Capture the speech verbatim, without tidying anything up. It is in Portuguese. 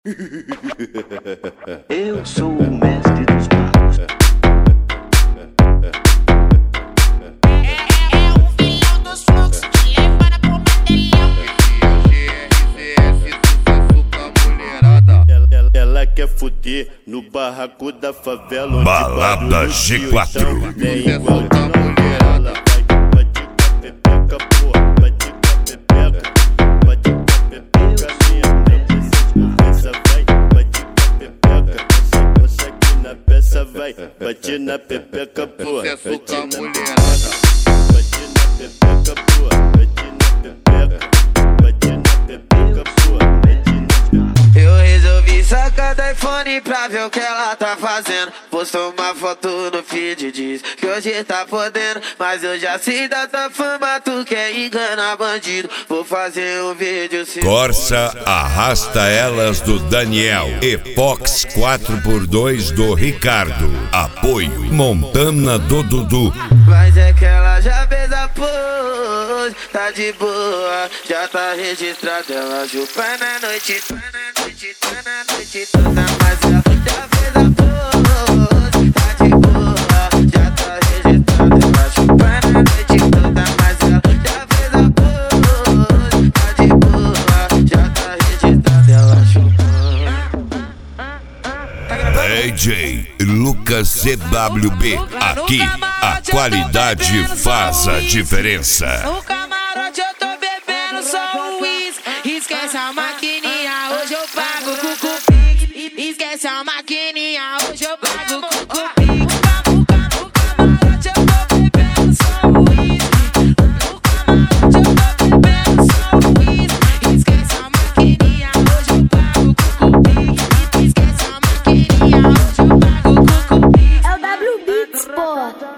Eu sou o mestre dos magos. É, é o vilão dos fluxos, te levando pro batalhão. G R C S, sucesso com a mulherada. Ela, ela, ela quer fuder no barraco da favela onde Balada barulho G de quatro. oitão. Nem Sucesso igual com a de mulherada. Vai, vai de pepeca, porra, vai de pepeca. Vai de pepeca, minha cabeça vai. Vai de pepeca, você aqui na peça vai. Bate na pepeca, porra, Sucesso com a bate na mulherada. Bate na pepeca, porra, bate na pepeca. Bate na pepeca, porra, bate na pepeca. Eu resolvi sacar do iPhone pra ver o que ela tá fazendo. Postou uma foto no feed, diz que hoje tá podendo. Mas eu já sei da tua fama, tu quer enganar bandido. Vou fazer um vídeo se Corsa Arrasta Elas do Daniel e Fox quatro por dois do Ricardo. Apoio Montana do Dudu. Mas é que ela já fez a pose, tá de boa, já tá registrada. Ela chupa na noite, tá na noite, tá na noite toda. Mas ela já fez a pose, tá de boa, já tá registrada. Ela chupa na noite toda. Mas ela já fez a pose, tá de boa, já tá registrada. Ela chupa. D J Lucas C W B. Aqui a qualidade faz a diferença. No camarote eu tô bebendo só um uísque. Esquece a maquininha, hoje eu pago com o Pix. Esquece a maquininha,